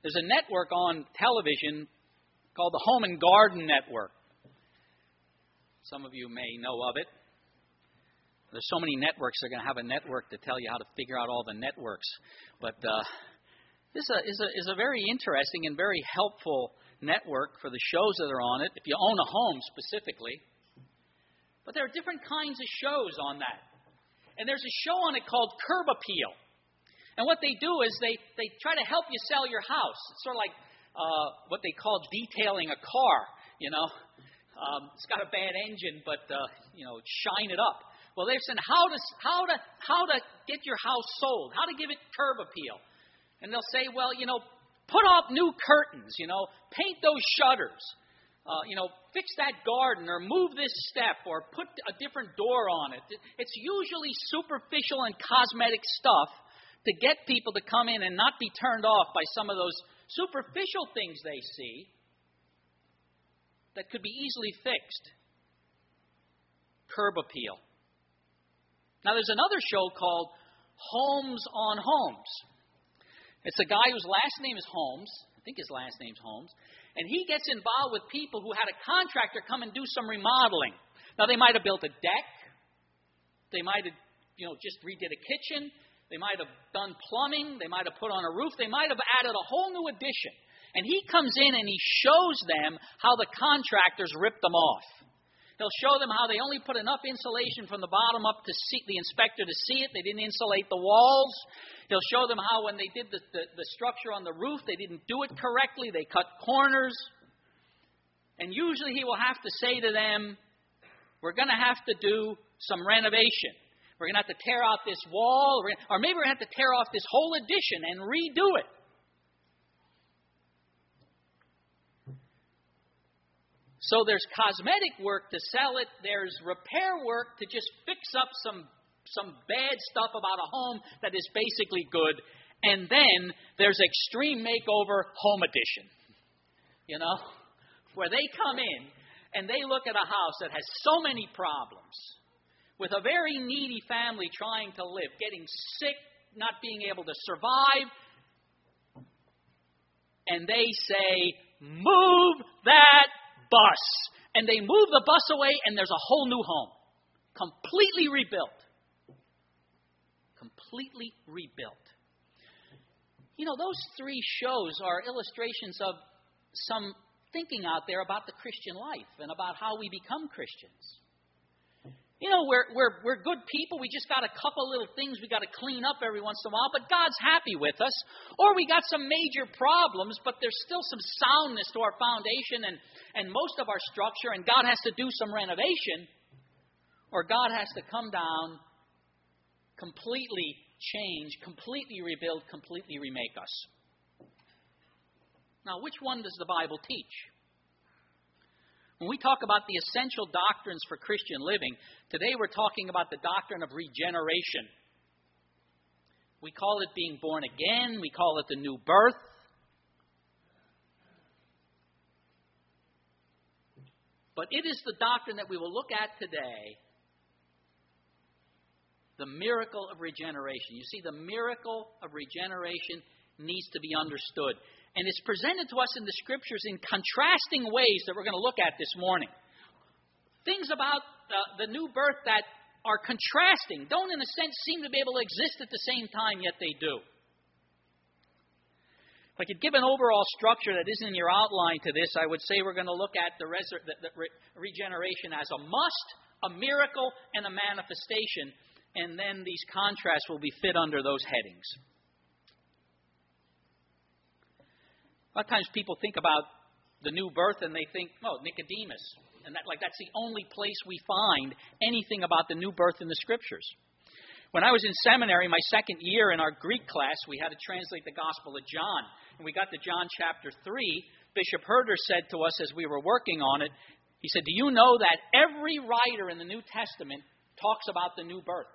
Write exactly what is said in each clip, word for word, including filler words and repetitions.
There's a network on television called the Home and Garden Network. Some of you may know of it. There's so many networks, they're going to have a network to tell you how to figure out all the networks. But uh, this is a, is, a, is a very interesting and very helpful network for the shows that are on it, if you own a home specifically. But there are different kinds of shows on that. And there's a show on it called Curb Appeal. And what they do is they, they try to help you sell your house. It's sort of like uh, what they call detailing a car, you know. Um, it's got a bad engine, but, uh, you know, shine it up. Well, they're saying how to, how, to, how to get your house sold, how to give it curb appeal. And they'll say, well, you know, put up new curtains, you know, paint those shutters, uh, you know, fix that garden or move this step or put a different door on it. It's usually superficial and cosmetic stuff to get people to come in and not be turned off by some of those superficial things they see that could be easily fixed. Curb appeal. Now, there's another show called Homes on Homes. It's a guy whose last name is Holmes. I think his last name's Holmes. And he gets involved with people who had a contractor come and do some remodeling. Now, they might have built a deck. They might have, you know, just redid a kitchen. They might have done plumbing. They might have put on a roof. They might have added a whole new addition. And he comes in and he shows them how the contractors ripped them off. He'll show them how they only put enough insulation from the bottom up to see the inspector to see it. They didn't insulate the walls. He'll show them how when they did the, the, the structure on the roof, they didn't do it correctly. They cut corners. And usually he will have to say to them, we're going to have to do some renovation. We're going to have to tear out this wall, or maybe we're going to have to tear off this whole addition and redo it. So there's cosmetic work to sell it. There's repair work to just fix up some, some bad stuff about a home that is basically good. And then there's extreme makeover home edition, you know, where they come in and they look at a house that has so many problems, with a very needy family trying to live, getting sick, not being able to survive. And they say, move that bus. And they move the bus away and there's a whole new home. Completely rebuilt. Completely rebuilt. You know, those three shows are illustrations of some thinking out there about the Christian life and about how we become Christians. You know, we're, we're, we're good people. We just got a couple little things we got to clean up every once in a while, but God's happy with us. Or we got some major problems, but there's still some soundness to our foundation and, and most of our structure, and God has to do some renovation, or God has to come down, completely change, completely rebuild, completely remake us. Now, which one does the Bible teach? When we talk about the essential doctrines for Christian living, today we're talking about the doctrine of regeneration. We call it being born again. We call it the new birth. But it is the doctrine that we will look at today, the miracle of regeneration. You see, the miracle of regeneration needs to be understood. And it's presented to us in the Scriptures in contrasting ways that we're going to look at this morning. Things about uh, the new birth that are contrasting, don't in a sense seem to be able to exist at the same time, yet they do. If I could give an overall structure that isn't in your outline to this, I would say we're going to look at the, resur- the, the re- regeneration as a must, a miracle, and a manifestation. And then these contrasts will be fit under those headings. A lot of times people think about the new birth and they think, oh, Nicodemus. And that, like that's the only place we find anything about the new birth in the Scriptures. When I was in seminary, my second year in our Greek class, we had to translate the Gospel of John. And we got to John chapter three. Bishop Herder said to us as we were working on it, he said, do you know that every writer in the New Testament talks about the new birth?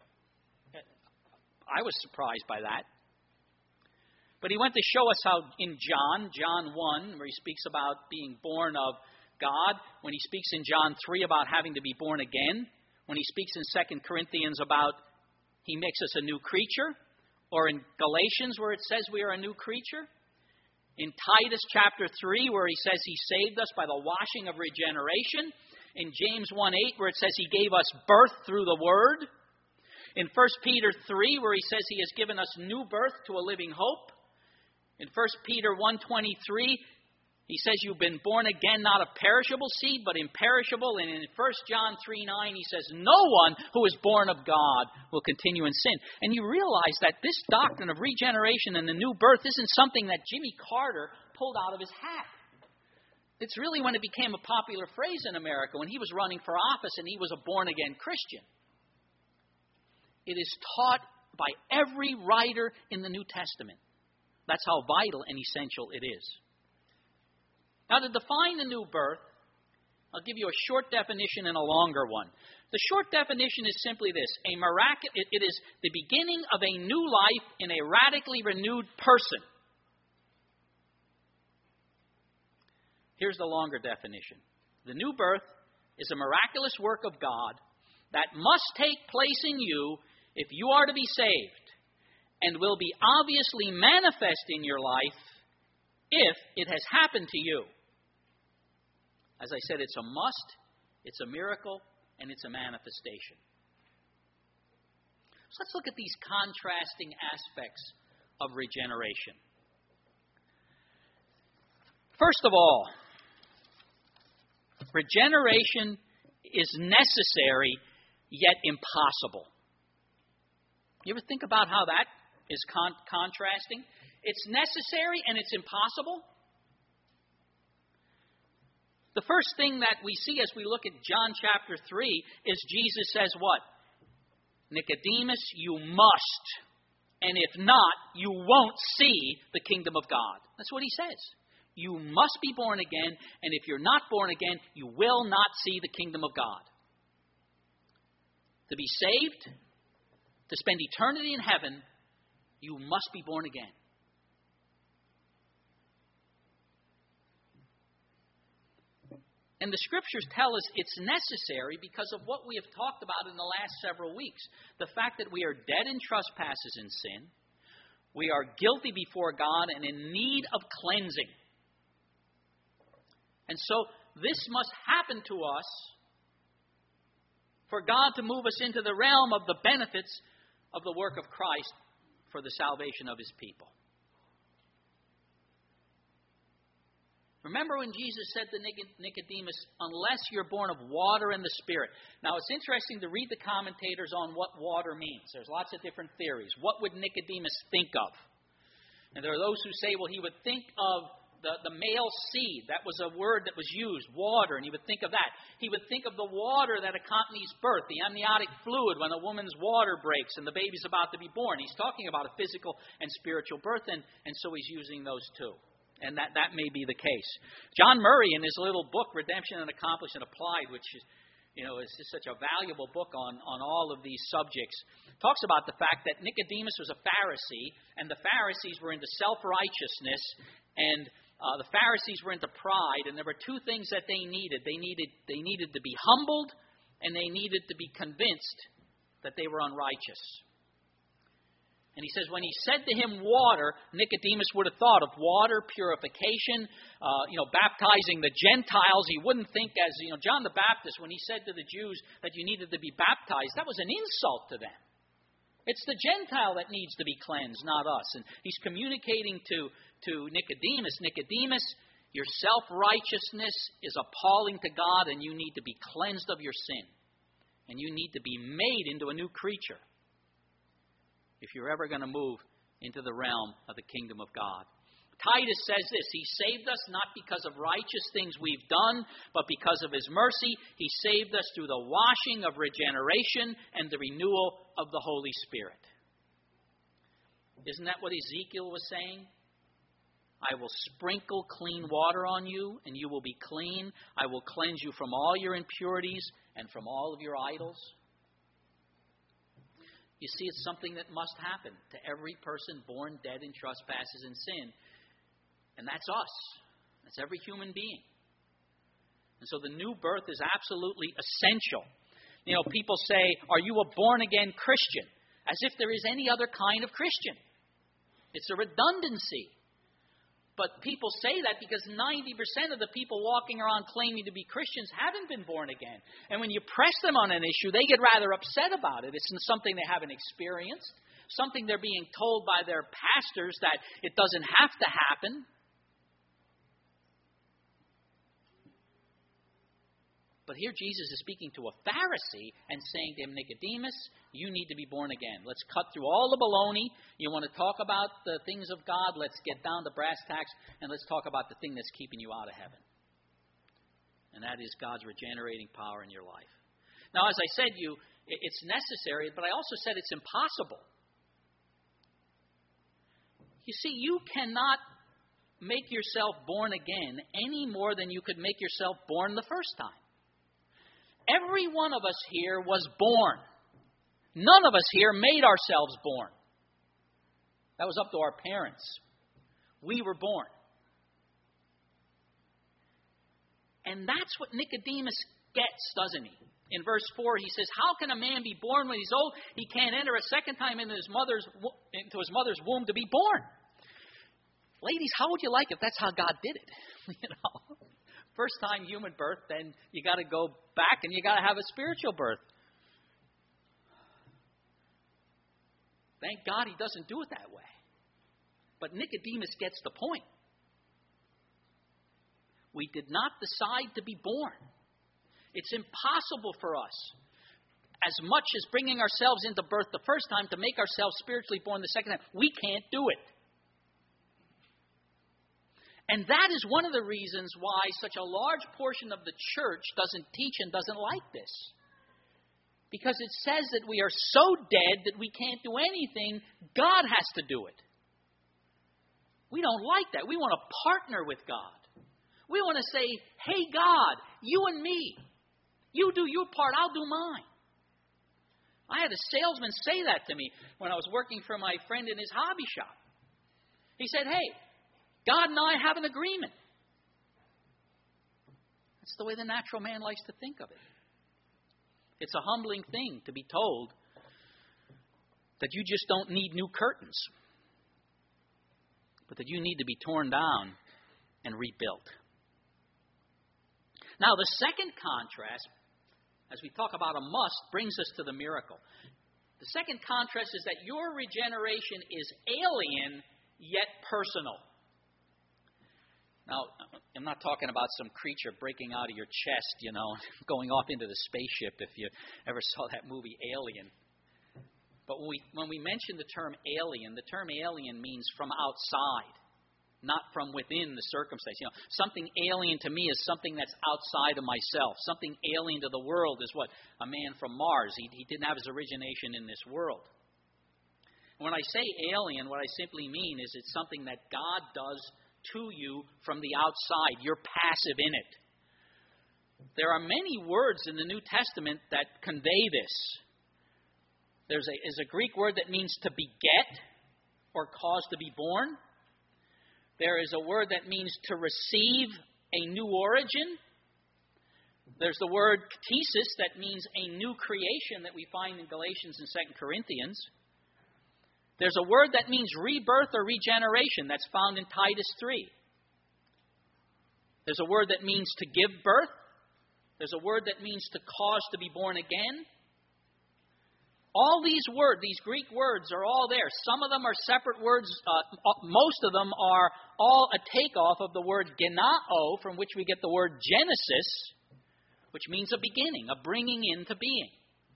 I was surprised by that. But he went to show us how in John, John one, where he speaks about being born of God, when he speaks in John three about having to be born again, when he speaks in Second Corinthians about he makes us a new creature, or in Galatians where it says we are a new creature, In Titus chapter three, where he says he saved us by the washing of regeneration. In James one eight, where it says he gave us birth through the Word. In First Peter three, where he says he has given us new birth to a living hope. In First Peter one twenty-three, he says you've been born again, not of perishable seed, but imperishable. And in First John three nine, he says, no one who is born of God will continue in sin. And you realize that this doctrine of regeneration and the new birth isn't something that Jimmy Carter pulled out of his hat. It's really when it became a popular phrase in America, when he was running for office and he was a born-again Christian. It is taught by every writer in the New Testament. That's how vital and essential it is. Now, to define the new birth, I'll give you a short definition and a longer one. The short definition is simply this. A mirac- it, it is the beginning of a new life in a radically renewed person. Here's the longer definition. The new birth is a miraculous work of God that must take place in you if you are to be saved, and will be obviously manifest in your life if it has happened to you. As I said, it's a must, it's a miracle, and it's a manifestation. So let's look at these contrasting aspects of regeneration. First of all, regeneration is necessary yet impossible. You ever think about how that is con- contrasting? It's necessary and it's impossible. The first thing that we see as we look at John chapter three is Jesus says what? Nicodemus, you must. And if not, you won't see the kingdom of God. That's what he says. You must be born again, and if you're not born again, you will not see the kingdom of God. To be saved, to spend eternity in heaven, you must be born again. And the Scriptures tell us it's necessary because of what we have talked about in the last several weeks. The fact that we are dead in trespasses and sin. We are guilty before God and in need of cleansing. And so this must happen to us for God to move us into the realm of the benefits of the work of Christ for the salvation of His people. Remember when Jesus said to Nicodemus, unless you're born of water and the Spirit. Now, it's interesting to read the commentators on what water means. There's lots of different theories. What would Nicodemus think of? And there are those who say, well, he would think of the, the male seed. That was a word that was used, water, and he would think of that. He would think of the water that accompanies birth, the amniotic fluid when a woman's water breaks and the baby's about to be born. He's talking about a physical and spiritual birth, and, and so he's using those two. And that, that may be the case. John Murray, in his little book, Redemption and Accomplished and Applied, which is, you know, is just such a valuable book on, on all of these subjects, talks about the fact that Nicodemus was a Pharisee, and the Pharisees were into self-righteousness, and uh, the Pharisees were into pride, and there were two things that they needed. They needed, they needed to be humbled, and they needed to be convinced that they were unrighteous. And he says when he said to him water, Nicodemus would have thought of water, purification, uh, you know, baptizing the Gentiles. He wouldn't think as, you know, John the Baptist, when he said to the Jews that you needed to be baptized, that was an insult to them. It's the Gentile that needs to be cleansed, not us. And he's communicating to, to Nicodemus, Nicodemus, your self-righteousness is appalling to God, and you need to be cleansed of your sin. And you need to be made into a new creature if you're ever going to move into the realm of the kingdom of God. Titus says this, He saved us not because of righteous things we've done, but because of His mercy. He saved us through the washing of regeneration and the renewal of the Holy Spirit. Isn't that what Ezekiel was saying? I will sprinkle clean water on you, and you will be clean. I will cleanse you from all your impurities and from all of your idols. You see, it's something that must happen to every person born dead in trespasses and sin. And that's us. That's every human being. And so the new birth is absolutely essential. You know, people say, are you a born-again Christian? As if there is any other kind of Christian. It's a redundancy. But people say that because ninety percent of the people walking around claiming to be Christians haven't been born again. And when you press them on an issue, they get rather upset about it. It's something they haven't experienced, something they're being told by their pastors that it doesn't have to happen. But here Jesus is speaking to a Pharisee and saying to him, Nicodemus, you need to be born again. Let's cut through all the baloney. You want to talk about the things of God? Let's get down to brass tacks, and let's talk about the thing that's keeping you out of heaven. And that is God's regenerating power in your life. Now, as I said, you, it's necessary, but I also said it's impossible. You see, you cannot make yourself born again any more than you could make yourself born the first time. Every one of us here was born. None of us here made ourselves born. That was up to our parents. We were born. And that's what Nicodemus gets, doesn't he? In verse four, he says, how can a man be born when he's old? He can't enter a second time into his mother's, into his mother's womb to be born. Ladies, how would you like if that's how God did it? You know? First time human birth, then you got to go back and you got to have a spiritual birth. Thank God he doesn't do it that way. But Nicodemus gets the point. We did not decide to be born. It's impossible for us, as much as bringing ourselves into birth the first time, to make ourselves spiritually born the second time. We can't do it. And that is one of the reasons why such a large portion of the church doesn't teach and doesn't like this. Because it says that we are so dead that we can't do anything. God has to do it. We don't like that. We want to partner with God. We want to say, hey, God, you and me. You do your part, I'll do mine. I had a salesman say that to me when I was working for my friend in his hobby shop. He said, hey, God and I have an agreement. That's the way the natural man likes to think of it. It's a humbling thing to be told that you just don't need new curtains, but that you need to be torn down and rebuilt. Now, the second contrast, as we talk about a must, brings us to the miracle. The second contrast is that your regeneration is alien yet personal. Now, I'm not talking about some creature breaking out of your chest, you know, going off into the spaceship, if you ever saw that movie Alien. But when we, when we mention the term alien, the term alien means from outside, not from within the circumstance. You know, something alien to me is something that's outside of myself. Something alien to the world is what? A man from Mars. He, he didn't have his origination in this world. When I say alien, what I simply mean is it's something that God does to you from the outside. You're passive in it. There are many words in the New Testament that convey this. There's a, is a Greek word that means to beget or cause to be born. There is a word that means to receive a new origin. There's the word ktesis that means a new creation that we find in Galatians and Second Corinthians. There's a word that means rebirth or regeneration that's found in Titus three. There's a word that means to give birth. There's a word that means to cause to be born again. All these words, these Greek words, are all there. Some of them are separate words. Uh, most of them are all a takeoff of the word genao, from which we get the word Genesis, which means a beginning, a bringing into being.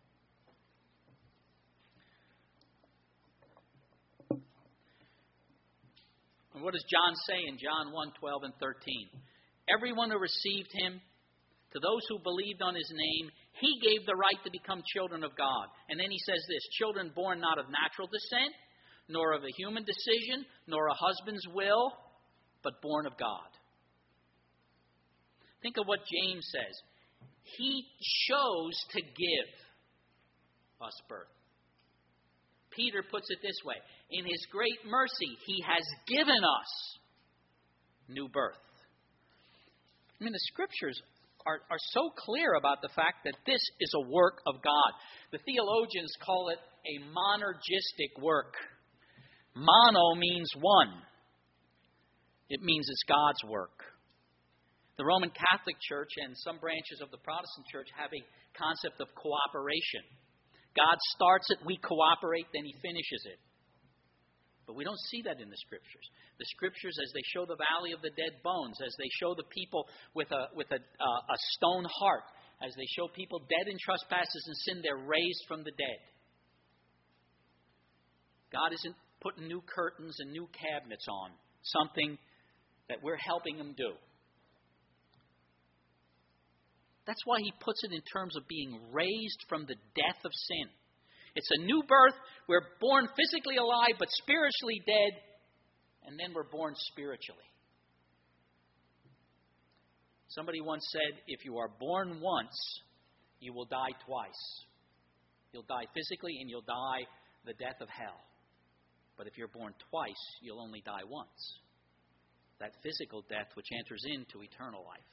And what does John say in John one, twelve and thirteen? Everyone who received him, to those who believed on his name, he gave the right to become children of God. And then he says this, children born not of natural descent, nor of a human decision, nor a husband's will, but born of God. Think of what James says. He chose to give us birth. Peter puts it this way. In his great mercy, he has given us new birth. I mean, the Scriptures are, are so clear about the fact that this is a work of God. The theologians call it a monergistic work. Mono means one. It means it's God's work. The Roman Catholic Church and some branches of the Protestant Church have a concept of cooperation. God starts it, we cooperate, then He finishes it. But we don't see that in the Scriptures. The Scriptures, as they show the valley of the dead bones, as they show the people with a with a, uh, a stone heart, as they show people dead in trespasses and sin, they're raised from the dead. God isn't putting new curtains and new cabinets on, something that we're helping Him do. That's why He puts it in terms of being raised from the death of sin. It's a new birth. We're born physically alive but spiritually dead, and then we're born spiritually. Somebody once said, if you are born once, you will die twice. You'll die physically and you'll die the death of hell. But if you're born twice, you'll only die once. That physical death which enters into eternal life.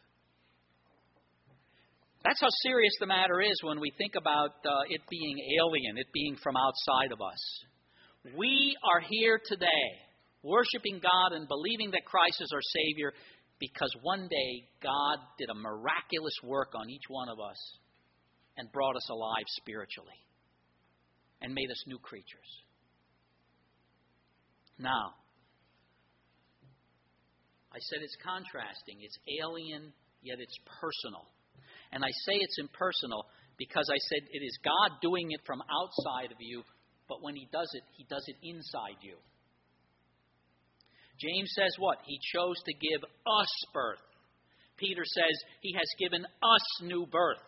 That's how serious the matter is when we think about uh, it being alien, it being from outside of us. We are here today worshiping God and believing that Christ is our Savior because one day God did a miraculous work on each one of us and brought us alive spiritually and made us new creatures. Now, I said it's contrasting. It's alien, yet it's personal. And I say it's impersonal because I said it is God doing it from outside of you, but when He does it, He does it inside you. James says what? He chose to give us birth. Peter says He has given us new birth.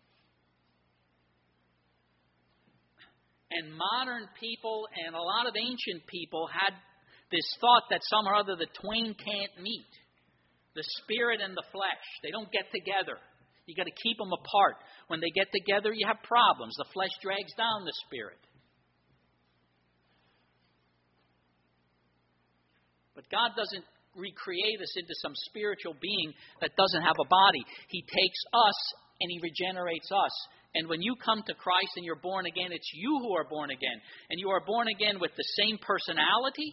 And modern people and a lot of ancient people had this thought that some or other the twain can't meet. The spirit and the flesh. They don't get together. You got to keep them apart. When they get together, you have problems. The flesh drags down the spirit. But God doesn't recreate us into some spiritual being that doesn't have a body. He takes us and He regenerates us. And when you come to Christ and you're born again, it's you who are born again. And you are born again with the same personality.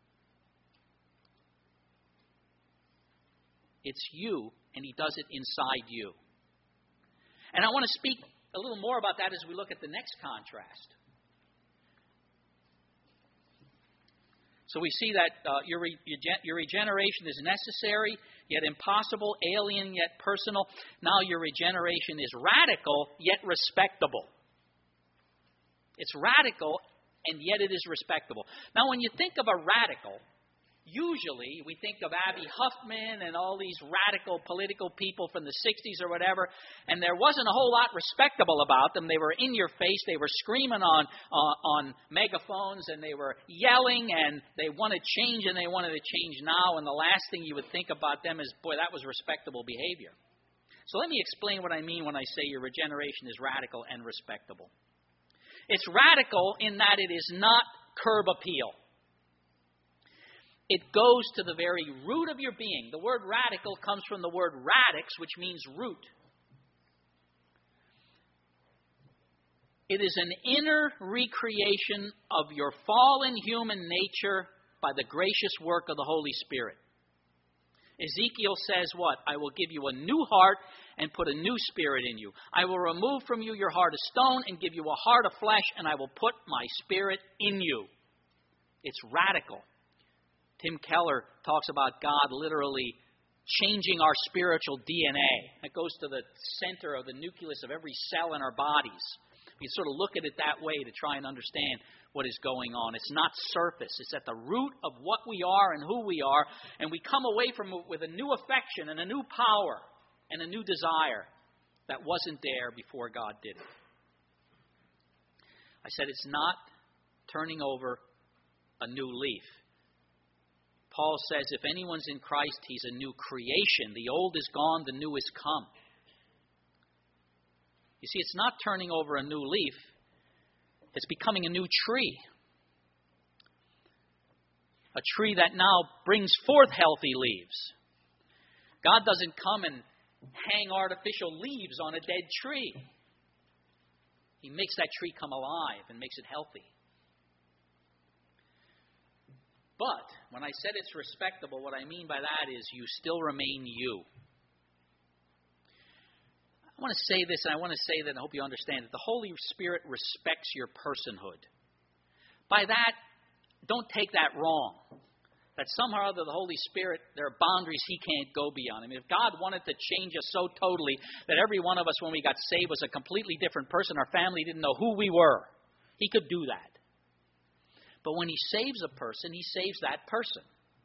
It's you, and He does it inside you. And I want to speak a little more about that as we look at the next contrast. So we see that uh, your, re- your regeneration is necessary, yet impossible, alien, yet personal. Now your regeneration is radical, yet respectable. It's radical, and yet it is respectable. Now when you think of a radical, usually we think of Abbie Huffman and all these radical political people from the sixties or whatever, and there wasn't a whole lot respectable about them. They were in your face. They were screaming on uh, on megaphones, and they were yelling, and they wanted change, and they wanted to change now. And the last thing you would think about them is, boy, that was respectable behavior. So let me explain what I mean when I say your regeneration is radical and respectable. It's radical in that it is not curb appeal. It goes to the very root of your being. The word radical comes from the word radix, which means root. It is an inner recreation of your fallen human nature by the gracious work of the Holy Spirit. Ezekiel says what? I will give you a new heart and put a new spirit in you. I will remove from you your heart of stone and give you a heart of flesh, and I will put my spirit in you. It's radical. Tim Keller talks about God literally changing our spiritual D N A. That goes to the center of the nucleus of every cell in our bodies. We sort of look at it that way to try and understand what is going on. It's not surface. It's at the root of what we are and who we are, and we come away from it with a new affection and a new power and a new desire that wasn't there before God did it. I said it's not turning over a new leaf. Paul says if anyone's in Christ, he's a new creation. The old is gone, the new is come. You see, it's not turning over a new leaf. It's becoming a new tree. A tree that now brings forth healthy leaves. God doesn't come and hang artificial leaves on a dead tree. He makes that tree come alive and makes it healthy. But when I said it's respectable, what I mean by that is you still remain you. I want to say this, and I want to say that, and I hope you understand it. The Holy Spirit respects your personhood. By that, don't take that wrong. That somehow or other the Holy Spirit, there are boundaries He can't go beyond. I mean, if God wanted to change us so totally that every one of us when we got saved was a completely different person, our family didn't know who we were, He could do that. But when He saves a person, He saves that person.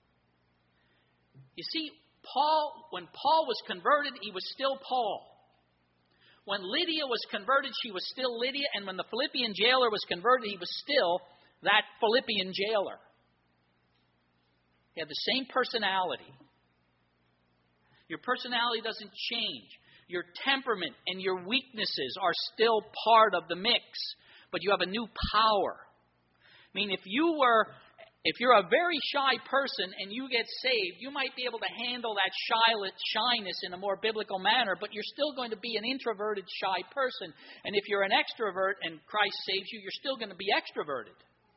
You see, Paul, when Paul was converted, he was still Paul. When Lydia was converted, she was still Lydia. And when the Philippian jailer was converted, he was still that Philippian jailer. He had the same personality. Your personality doesn't change. Your temperament and your weaknesses are still part of the mix. But you have a new power. I mean, if you were... If you're a very shy person and you get saved, you might be able to handle that shyness in a more biblical manner, but you're still going to be an introverted, shy person. And if you're an extrovert and Christ saves you, you're still going to be extroverted.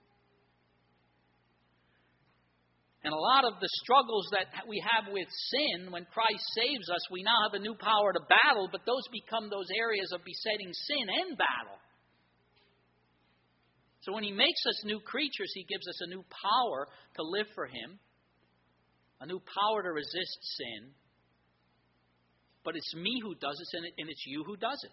And a lot of the struggles that we have with sin, when Christ saves us, we now have a new power to battle, but those become those areas of besetting sin and battle. So when He makes us new creatures, He gives us a new power to live for Him, a new power to resist sin. But it's me who does it, and it's you who does it.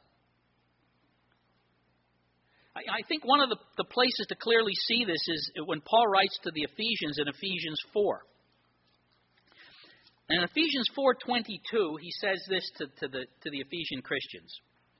I, I think one of the, the places to clearly see this is when Paul writes to the Ephesians in Ephesians four. And in Ephesians four twenty-two, he says this to, to, the, to the Ephesian Christians.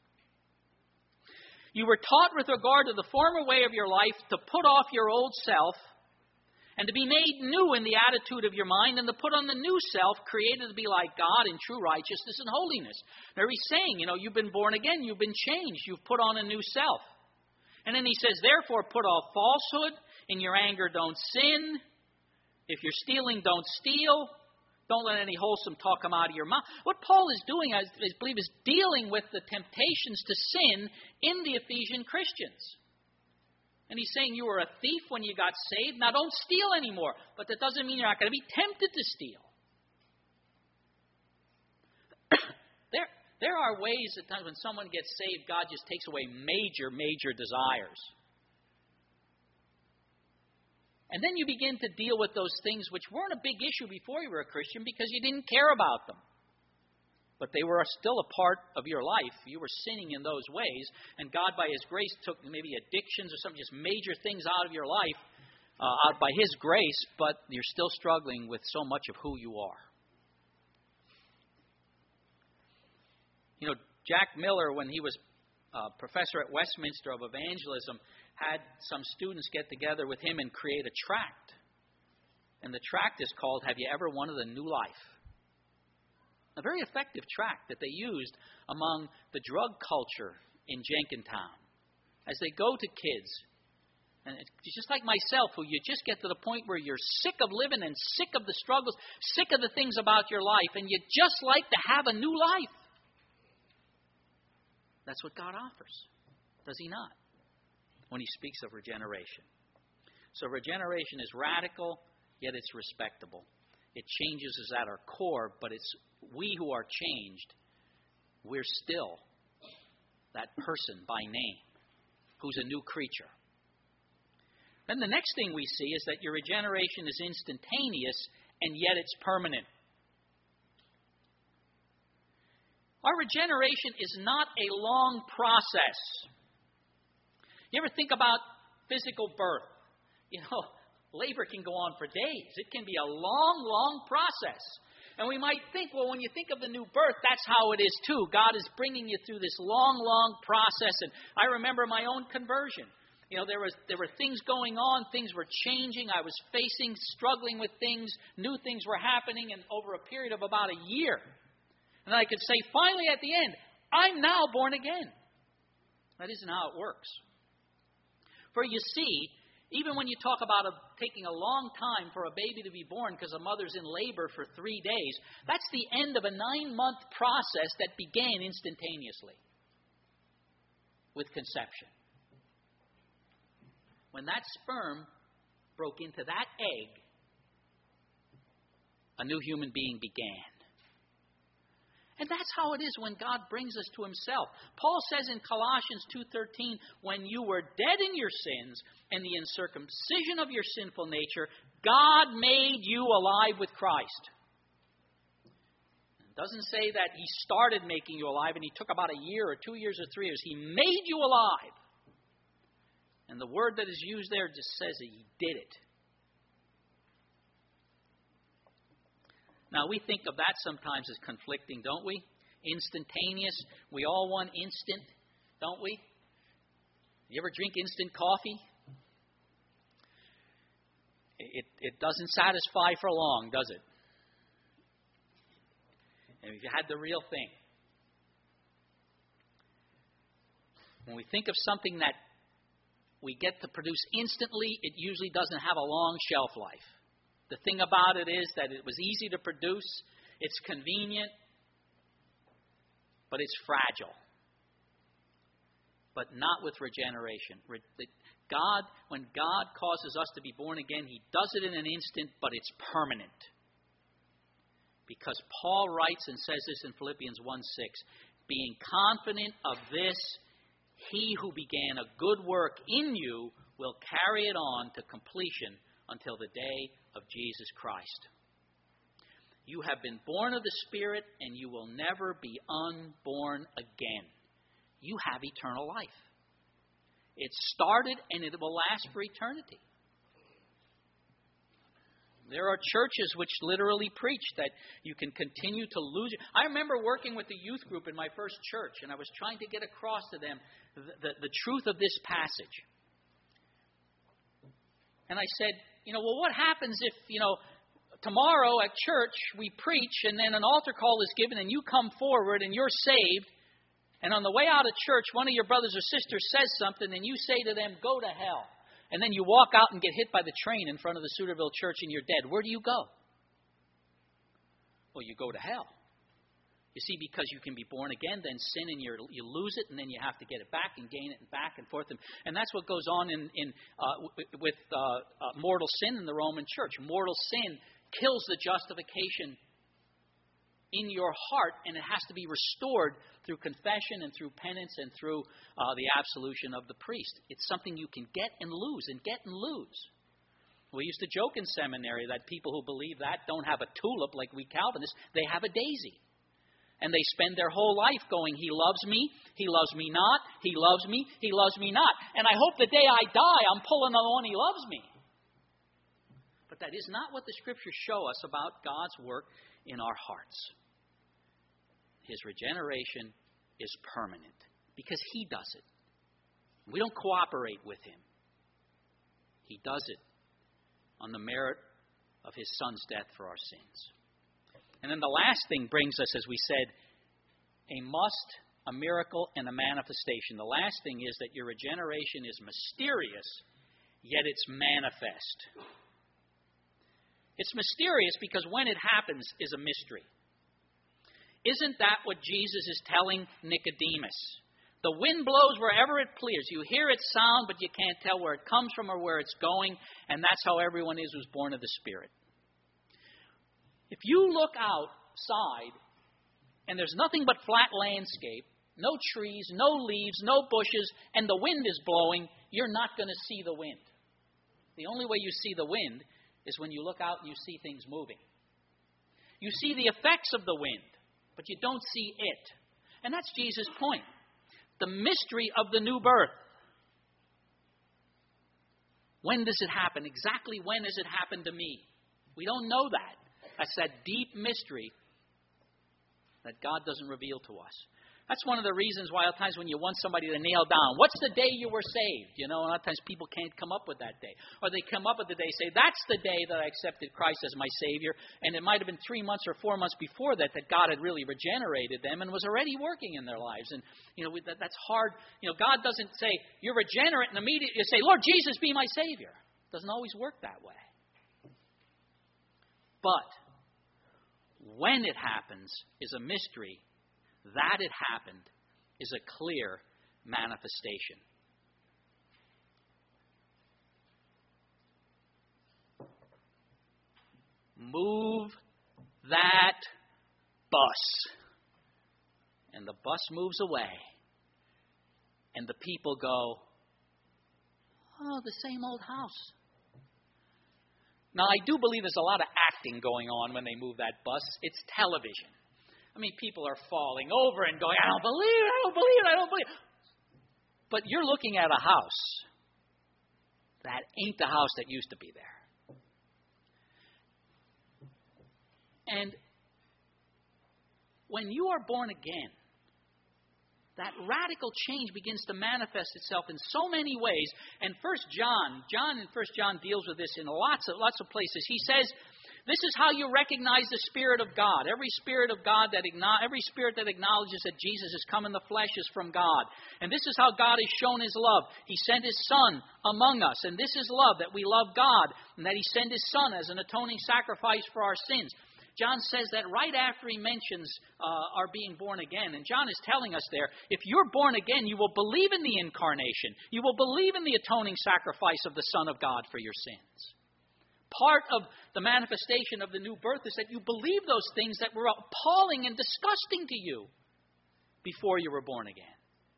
You were taught with regard to the former way of your life to put off your old self and to be made new in the attitude of your mind and to put on the new self created to be like God in true righteousness and holiness. Now he's saying, you know, you've been born again, you've been changed, you've put on a new self. And then he says, therefore put off falsehood, in your anger don't sin, if you're stealing don't steal, don't let any wholesome talk come out of your mouth. What Paul is doing, I believe, is dealing with the temptations to sin in the Ephesian Christians. And he's saying you were a thief when you got saved. Now don't steal anymore. But that doesn't mean you're not going to be tempted to steal. there, there are ways at times when someone gets saved, God just takes away major, major desires. And then you begin to deal with those things which weren't a big issue before you were a Christian because you didn't care about them. But they were still a part of your life. You were sinning in those ways. And God, by His grace, took maybe addictions or some just major things out of your life, uh, out by His grace, but you're still struggling with so much of who you are. You know, Jack Miller, when he was uh, professor at Westminster of evangelism, had some students get together with him and create a tract. And the tract is called, Have You Ever Wanted a New Life? A very effective tract that they used among the drug culture in Jenkintown. As they go to kids, and it's just like myself, who you just get to the point where you're sick of living and sick of the struggles, sick of the things about your life, and you just like to have a new life. That's what God offers, does He not? When He speaks of regeneration. So regeneration is radical, yet it's respectable. It changes us at our core, but it's we who are changed, we're still that person by name who's a new creature. Then the next thing we see is that your regeneration is instantaneous, and yet it's permanent. Our regeneration is not a long process. You ever think about physical birth? You know, labor can go on for days. It can be a long, long process. And we might think, well, when you think of the new birth, that's how it is too. God is bringing you through this long, long process. And I remember my own conversion. You know, there was there were things going on. Things were changing. I was facing, struggling with things. New things were happening and over a period of about a year. And I could say, finally at the end, I'm now born again. That isn't how it works. For you see, even when you talk about a, taking a long time for a baby to be born because a mother's in labor for three days, that's the end of a nine-month process that began instantaneously with conception. When that sperm broke into that egg, a new human being began. And that's how it is when God brings us to himself. Paul says in Colossians two thirteen, when you were dead in your sins and the uncircumcision of your sinful nature, God made you alive with Christ. It doesn't say that he started making you alive and he took about a year or two years or three years. He made you alive. And the word that is used there just says that he did it. Now, we think of that sometimes as conflicting, don't we? Instantaneous. We all want instant, don't we? You ever drink instant coffee? It, it doesn't satisfy for long, does it? And if you had the real thing. When we think of something that we get to produce instantly, it usually doesn't have a long shelf life. The thing about it is that it was easy to produce, it's convenient, but it's fragile. But not with regeneration. God, when God causes us to be born again, he does it in an instant, but it's permanent. Because Paul writes and says this in Philippians one six, being confident of this, he who began a good work in you will carry it on to completion until the day of Jesus Christ. You have been born of the Spirit, and you will never be unborn again. You have eternal life. It started, and it will last for eternity. There are churches which literally preach that you can continue to lose. I remember working with the youth group in my first church, and I was trying to get across to them the, the, the truth of this passage. And I said, you know, well, what happens if, you know, tomorrow at church we preach and then an altar call is given and you come forward and you're saved, and on the way out of church one of your brothers or sisters says something and you say to them, go to hell. And then you walk out and get hit by the train in front of the Suterville church and you're dead. Where do you go? Well, you go to hell. You see, because you can be born again, then sin and you're, you lose it, and then you have to get it back and gain it and back and forth. And, and that's what goes on in, in uh, with uh, uh, mortal sin in the Roman church. Mortal sin kills the justification in your heart, and it has to be restored through confession and through penance and through uh, the absolution of the priest. It's something you can get and lose and get and lose. We used to joke in seminary that people who believe that don't have a tulip like we Calvinists. They have a daisy. And they spend their whole life going, he loves me, he loves me not, he loves me, he loves me not. And I hope the day I die, I'm pulling on the one he loves me. But that is not what the Scriptures show us about God's work in our hearts. His regeneration is permanent because he does it. We don't cooperate with him. He does it on the merit of his Son's death for our sins. And then the last thing brings us, as we said, a must, a miracle, and a manifestation. The last thing is that your regeneration is mysterious, yet it's manifest. It's mysterious because when it happens is a mystery. Isn't that what Jesus is telling Nicodemus? The wind blows wherever it pleases. You hear its sound, but you can't tell where it comes from or where it's going, and that's how everyone is who's born of the Spirit. If you look outside and there's nothing but flat landscape, no trees, no leaves, no bushes, and the wind is blowing, you're not going to see the wind. The only way you see the wind is when you look out and you see things moving. You see the effects of the wind, but you don't see it. And that's Jesus' point. The mystery of the new birth. When does it happen? Exactly when does it happen to me? We don't know that. That's that deep mystery that God doesn't reveal to us. That's one of the reasons why a lot of times when you want somebody to nail down, what's the day you were saved? You know, a lot of times people can't come up with that day. Or they come up with the day, say, that's the day that I accepted Christ as my Savior. And it might have been three months or four months before that that God had really regenerated them and was already working in their lives. And, you know, that, that's hard. You know, God doesn't say, you're regenerate, and immediately you say, Lord Jesus, be my Savior. It doesn't always work that way. But when it happens is a mystery. That it happened is a clear manifestation. Move that bus. And the bus moves away. And the people go, oh, the same old house. Now, I do believe there's a lot of acting going on when they move that bus. It's television. I mean, people are falling over and going, I don't believe it, I don't believe it, I don't believe it. But you're looking at a house that ain't the house that used to be there. And when you are born again, that radical change begins to manifest itself in so many ways. And First John, John in First John deals with this in lots of lots of places. He says, this is how you recognize the Spirit of God. Every spirit of God that every spirit that acknowledges that Jesus has come in the flesh is from God. And this is how God has shown His love. He sent His Son among us. And this is love, that we love God, and that He sent His Son as an atoning sacrifice for our sins. John says that right after he mentions uh, our being born again. And John is telling us there, if you're born again, you will believe in the incarnation. You will believe in the atoning sacrifice of the Son of God for your sins. Part of the manifestation of the new birth is that you believe those things that were appalling and disgusting to you before you were born again.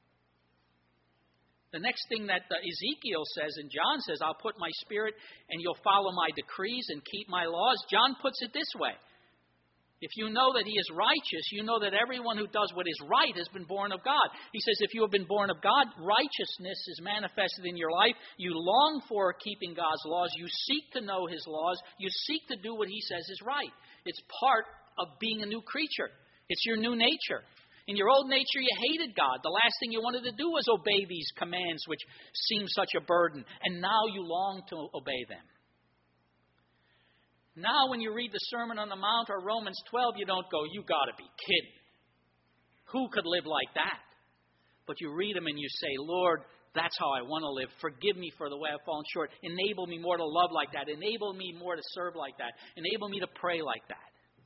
The next thing that uh, Ezekiel says, and John says, I'll put my spirit and you'll follow my decrees and keep my laws. John puts it this way. If you know that He is righteous, you know that everyone who does what is right has been born of God. He says if you have been born of God, righteousness is manifested in your life. You long for keeping God's laws. You seek to know His laws. You seek to do what He says is right. It's part of being a new creature. It's your new nature. In your old nature, you hated God. The last thing you wanted to do was obey these commands, which seem such a burden. And now you long to obey them. Now when you read the Sermon on the Mount or Romans twelve, you don't go, you got to be kidding. Who could live like that? But you read them and you say, Lord, that's how I want to live. Forgive me for the way I've fallen short. Enable me more to love like that. Enable me more to serve like that. Enable me to pray like that.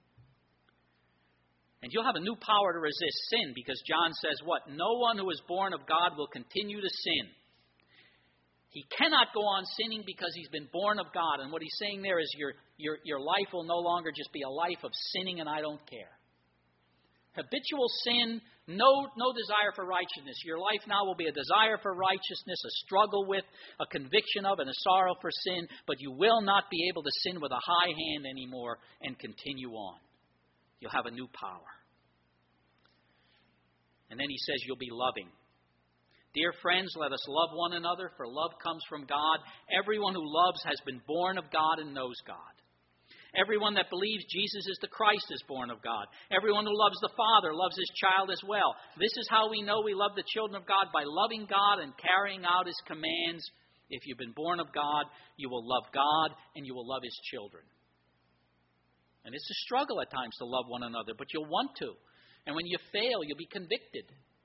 And you'll have a new power to resist sin, because John says what? No one who is born of God will continue to sin. He cannot go on sinning because he's been born of God. And what he's saying there is your, your, your life will no longer just be a life of sinning and I don't care. Habitual sin, no, no desire for righteousness. Your life now will be a desire for righteousness, a struggle with, a conviction of, and a sorrow for sin. But you will not be able to sin with a high hand anymore and continue on. You'll have a new power. And then he says you'll be loving. Dear friends, let us love one another, for love comes from God. Everyone who loves has been born of God and knows God. Everyone that believes Jesus is the Christ is born of God. Everyone who loves the Father loves his child as well. This is how we know we love the children of God, by loving God and carrying out His commands. If you've been born of God, you will love God and you will love His children. And it's a struggle at times to love one another, but you'll want to. And when you fail, you'll be convicted.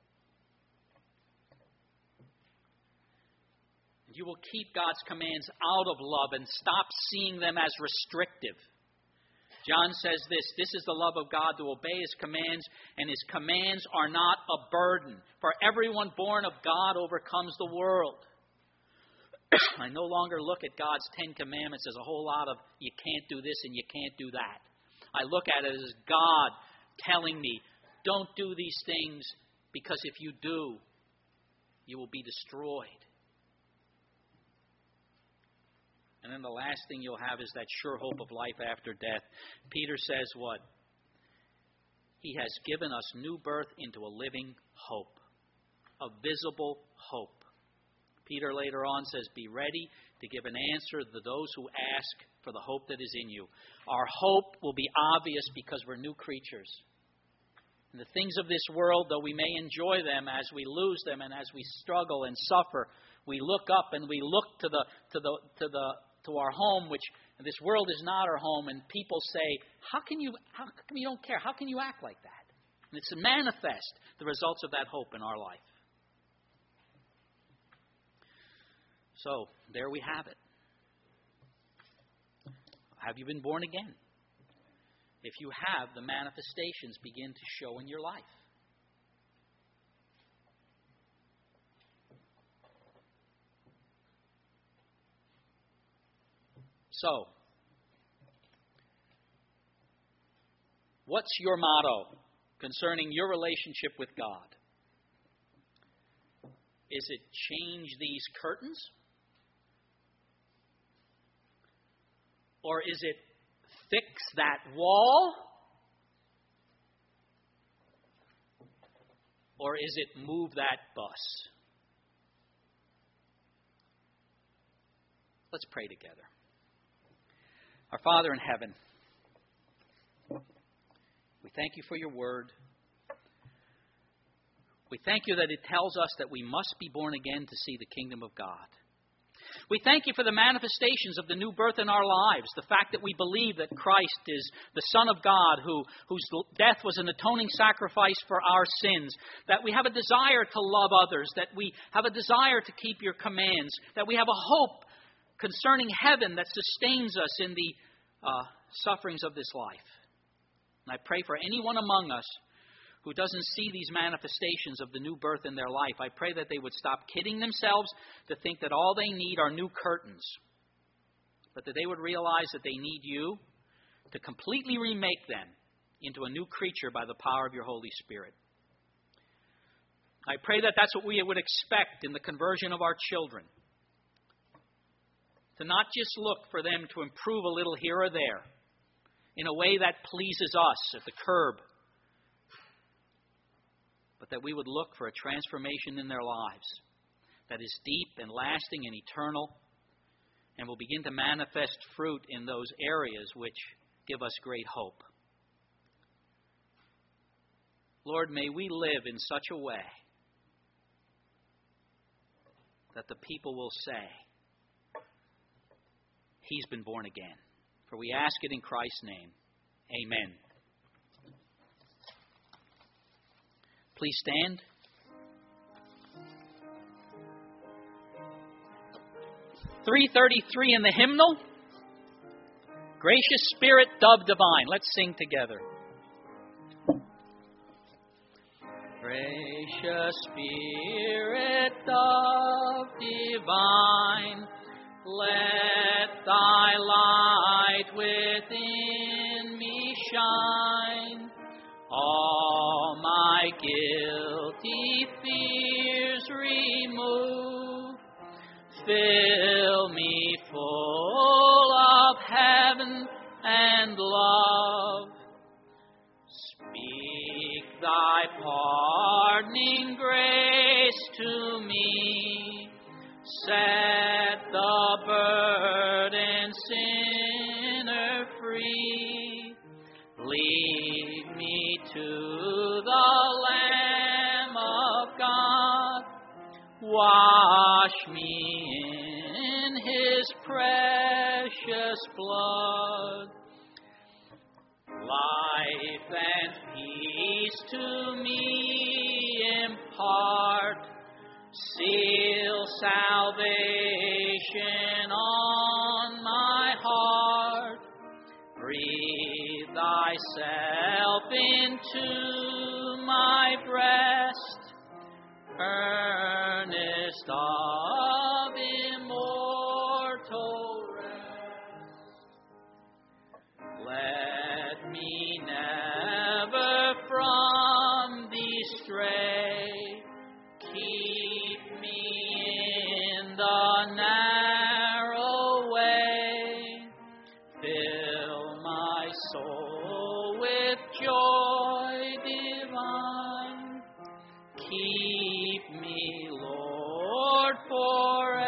You will keep God's commands out of love and stop seeing them as restrictive. John says this, this is the love of God, to obey His commands, and His commands are not a burden. For everyone born of God overcomes the world. I no longer look at God's Ten Commandments as a whole lot of you can't do this and you can't do that. I look at it as God telling me, don't do these things, because if you do, you will be destroyed. And then the last thing you'll have is that sure hope of life after death. Peter says what? He has given us new birth into a living hope, a visible hope. Peter later on says, be ready to give an answer to those who ask for the hope that is in you. Our hope will be obvious because we're new creatures. And the things of this world, though we may enjoy them, as we lose them and as we struggle and suffer, we look up and we look to the to the to the to our home, which this world is not our home, and people say, how can you how come you don't care? How can you act like that? And it's to manifest the results of that hope in our life. So, there we have it. Have you been born again? If you have, the manifestations begin to show in your life. So, What's your motto concerning your relationship with God? Is it change these curtains? Or is it fix that wall? Or is it move that bus? Let's pray together. Our Father in heaven, we thank you for your word. We thank you that it tells us that we must be born again to see the kingdom of God. We thank you for the manifestations of the new birth in our lives, the fact that we believe that Christ is the Son of God, who, whose death was an atoning sacrifice for our sins, that we have a desire to love others, that we have a desire to keep your commands, that we have a hope concerning heaven that sustains us in the uh, sufferings of this life. And I pray for anyone among us who doesn't see these manifestations of the new birth in their life. I pray that they would stop kidding themselves to think that all they need are new curtains, but that they would realize that they need you to completely remake them into a new creature by the power of your Holy Spirit. I pray that that's what we would expect in the conversion of our children, to not just look for them to improve a little here or there in a way that pleases us at the curb, but that we would look for a transformation in their lives that is deep and lasting and eternal, and will begin to manifest fruit in those areas which give us great hope. Lord, may we live in such a way that the people will say, he's been born again. For we ask it in Christ's name. Amen. Please stand. three thirty-three in the hymnal. Gracious Spirit, Dove Divine. Let's sing together. Gracious Spirit, Dove Divine, let thy light within me shine. All my guilty fears remove. Fill me full of heaven and love. Speak thy pardoning grace to me. Set the burdened sinner free. Lead me to the Lamb of God. Wash me in his precious blood. Life and peace to me impart. Seal salvation on my heart. Breathe thyself into my breast, earnest of immortal rest. Let me never from thee stray. Keep me in the narrow way. Fill my soul with joy divine. Keep me, Lord, forever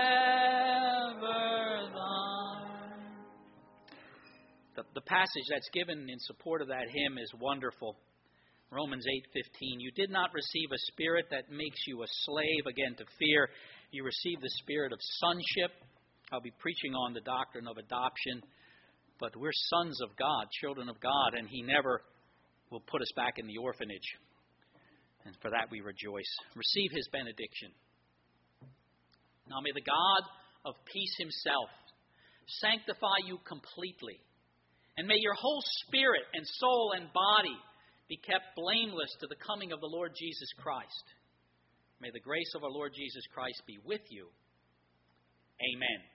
thine. The, the passage that's given in support of that hymn is wonderful. Romans eight fifteen. You did not receive a spirit that makes you a slave again to fear. You received the spirit of sonship. I'll be preaching on the doctrine of adoption. But we're sons of God, children of God, and He never will put us back in the orphanage. And for that we rejoice. Receive His benediction. Now may the God of peace Himself sanctify you completely. And may your whole spirit and soul and body be kept blameless to the coming of the Lord Jesus Christ. May the grace of our Lord Jesus Christ be with you. Amen.